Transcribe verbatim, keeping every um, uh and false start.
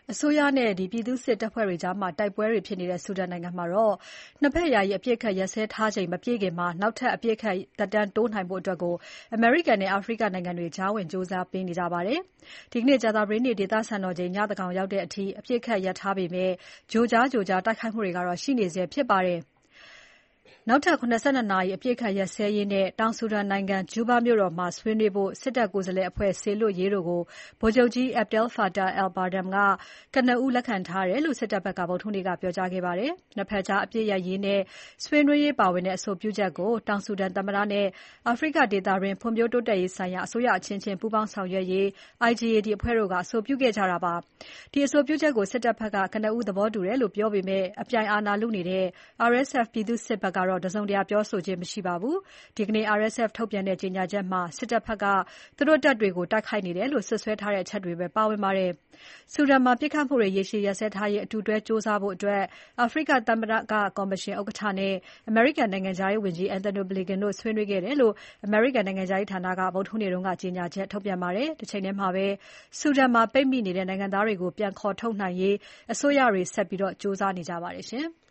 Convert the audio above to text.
အစိုးရနဲ့ပြည်သူ့စစ်တပ်ဖွဲ့တွေကြားတိုက်ပွဲတွေဖြစ်နေတဲ့ဆူဒန်နိုင်ငံမှာနှစ်ဘက်ယာယီအပစ်အခတ်ရပ်စဲထားချိန်မပြည့်ခင် နောက်ထပ်အပစ်အခတ်သက်တမ်းတိုးနိုင်ဖို့ အမေရိကန်နဲ့အာဖရိကနိုင်ငံတွေ ကြားဝင်ကြိုးစားနေကြပါတယ်။ ဒီနေ့ကြာသပတေးနေ့ ဒေသစံတော်ချိန် ညသန်းခေါင်ရောက်တဲ့အထိ အပစ်အခတ်ရပ်ထားပေမဲ့ ကြိုကြားကြိုကြားတိုက်ခိုက်မှုတွေကတော့ ရှိနေဆဲဖြစ်ပါတယ်။ နောက်ထပ် ၇၂ နာရီ အပစ်အခတ်ရပ်စဲရေးနဲ့ တောင်ဆူဒန်နိုင်ငံ Juba မြို့တော်မှာ ဆွေးနွေးဖို့ စစ်တပ်ကိုယ်စားလှယ်အဖွဲ့စေလွှတ်ရေးတို့ကို ဗိုလ်ချုပ်ကြီး Abdel Fattah al-Burhan က ကနဦးလက်ခံထားတယ်လို့ စစ်တပ်ဘက်က ဗုဒ္ဓဟူးနေ့က ပြောကြားခဲ့ပါတယ်။ နှစ်ဘက်ကြားအပစ်ရပ်ရေးနဲ့ ဆွေးနွေးရေးပါဝင်တဲ့အဆိုပြုချက်ကို တောင်ဆူဒန်သမ္မတနဲ့ အာဖရိကဒေသတွင်း ဖွံ့ဖြိုးတိုးတက်ရေးဆိုင်ရာ အစိုးရအချင်းချင်း ပူးပေါင်းဆောင်ရွက်ရေး I G A D အဖွဲ့တို့က အဆိုပြုခဲ့ကြတာပါ။ ဒီအဆိုပြုချက်ကို စစ်တပ်ဘက်က ကနဦးသဘောတူတယ်လို့ ပြောပေမဲ့ အပြိုင်အာဏာလုနေတဲ့ R S F ပြည်သူ့စစ်ဘက်ကတော့ တစုံတရာပြောဆိုခြင်း မရှိပါဘူး။ ဒီနေ့ R S F ထုတ်ပြန်တဲ့ကြေညာချက်မှာ စစ်တပ်ဘက်က သူတို့တပ်တွေကို တိုက်ခိုက်နေတယ်လို့ စွပ်စွဲထားတဲ့အချက်တွေပဲ ပါဝင်ပါတယ်။ ဆူဒန်မှာ ပစ်ခတ်မှုတွေ ရေရှည်ရပ်စဲထားရေး အတူတွဲကြိုးစားဖို့ အာဖရိကသမဂ္ဂကော်မရှင်ဥက္ကဋ္ဌနဲ့ အမေရိကန်နိုင်ငံခြားရေးဝန်ကြီး Antony Blinken တို့ဆွေးနွေးခဲ့တယ်လို့ အမေရိကန်နိုင်ငံခြားရေးဌာနက ဗုဒ္ဓဟူးနေ့က ကြေညာချက်ထုတ်ပြန်ပါတယ်။ တချိန်ထဲမှာပဲ ဆူဒန်မှာပိတ်မိနေတဲ့ နိုင်ငံသားတွေကို ပြန်ခေါ်ထုတ်နိုင်ရေး အစိုးရတွေ ဆက်ပြီးကြိုးစားနေကြပါတယ်။